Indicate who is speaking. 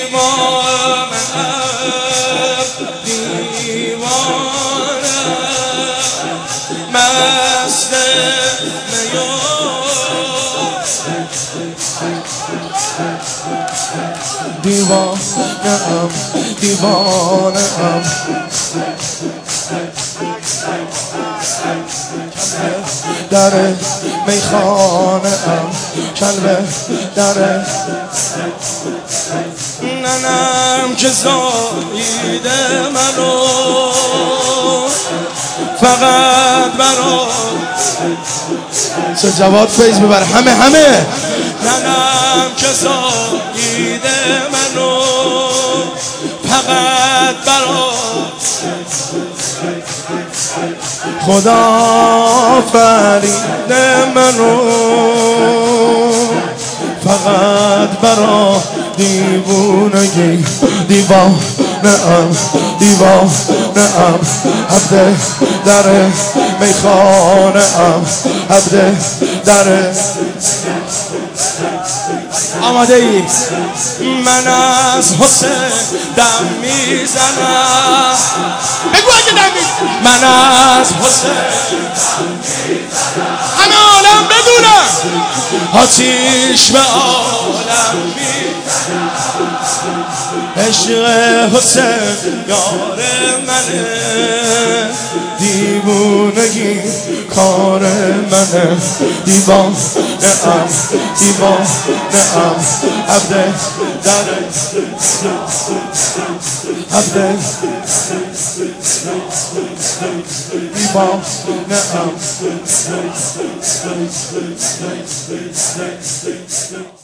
Speaker 1: مست دیوانه‌ام دیوانه‌ام در میخانه‌ام کلبه در ننم که زاییده منو فقط برا جواد فیض ببر همه ننم که زاییده منو فقط برا خدا فریده منو فقط برا دیوونگی دیوانه‌ام عبد در میخانه‌ام عبد در آماده ای من از حسین دم میزنم بگو اگه دم میزنم من از حسین همه عالم بدونم آتیش به عالم میزنم عشق حسین یار منه دیوونگی کار منه دیوانه‌ام عبد در عبد دیوانه‌ام